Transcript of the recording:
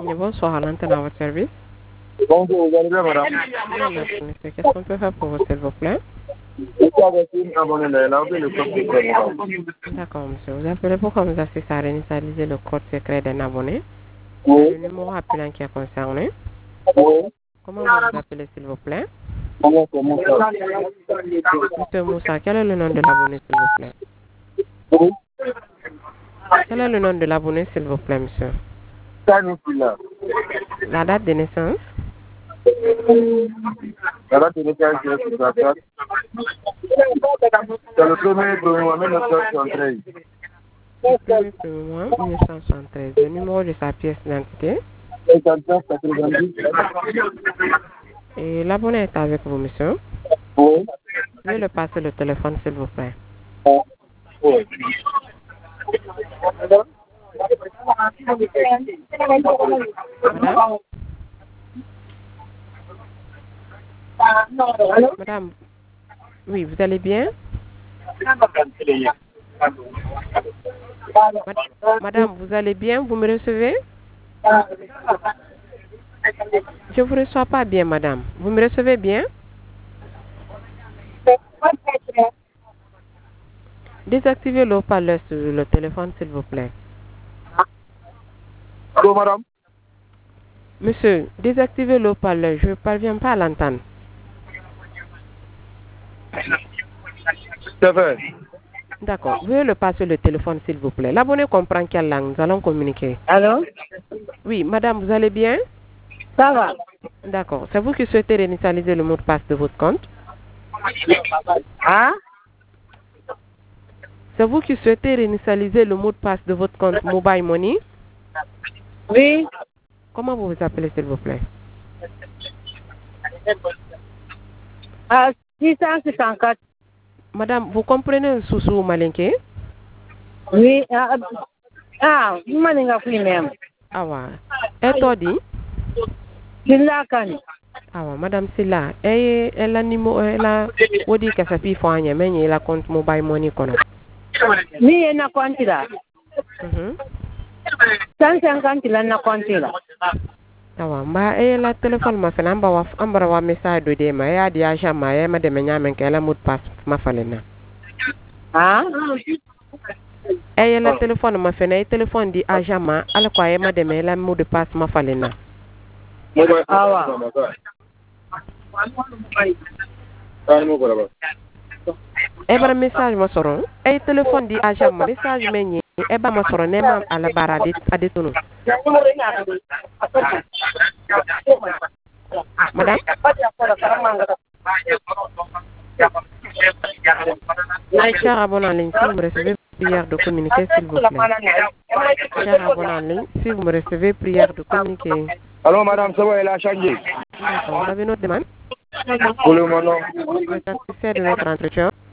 Bonsoir à l'antenne à votre service. Bonjour, vous allez bien, madame? Bien, merci, monsieur. Qu'est-ce qu'on peut faire pour vous, s'il vous plaît? Je suis avec une abonnée de la le code secret. D'accord, monsieur. Vous appelez pour qu'on vous assiste à réinitialiser le code secret d'un abonné. Oui. Le numéro appelant qui est concerné. Oui. Comment vous vous appelez, s'il vous plaît? Comment c'est Moussa? Monsieur Moussa, quel est le nom de l'abonné, s'il vous plaît? Oui. Quel est le nom de l'abonné, s'il vous plaît, monsieur? Tanifila. La date de naissance? La date de naissance est sur la carte. C'est le premier de 1973. Le 1er mois 1973. Le numéro de sa pièce d'identité? 59 90. Et l'abonné est avec vous, monsieur. Oui. Veuillez le passer le téléphone, s'il vous plaît. Oui. Madame? Madame? Oui, vous allez bien? Madame, vous allez bien? Vous me recevez? Je ne vous reçois pas bien, madame. Vous me recevez bien? Désactivez le haut-parleur sur le téléphone, s'il vous plaît. Allô, madame? Monsieur, désactivez le haut-parleur. Je ne parviens pas à l'entendre. C'est fait. D'accord. Veuillez le passer le téléphone, s'il vous plaît. L'abonné comprend quelle langue? Nous allons communiquer. Allô? Oui, madame, vous allez bien? Ça va? D'accord. C'est vous qui souhaitez réinitialiser le mot de passe de votre compte? Hein? C'est vous qui souhaitez réinitialiser le mot de passe de votre compte Mobile Money? Oui? Comment vous vous appelez, s'il vous plaît? 664. Madame, vous comprenez un sous malinké? Oui. Maninga fui même. Ah ouais. Et toi dit? Silakani. Ah ouais, madame Silla. Elle a numéro, elle a, on dit que ça fait foigner, mais elle a compte Mobile Money qu'on a. Ni ena kwantira. 150 la na kwantira. Ah ouais, bah elle a téléphone ma fait amba wa message de dema ya di agent ma ya ma de menya men qu'elle a mot de passe ma falena. Ah? Elle a téléphone ma fait na téléphone di agent ma ala kwa ya ma de me la mot de passe ma falena. Awa. Ebra message ma soron. E téléphone di agent ma message menye e ba ma soron ne ma ala bara de tunu. Madame? Cher abonnant en ligne, si vous me recevez prière de communiquer, s'il vous plaît. Cher abonnant en ligne, si vous me recevez prière de communiquer. Allô, madame, ça va, elle a changé. D'accord, vous avez une autre demande? Pour le moment. Vous êtes satisfait de notre entretien?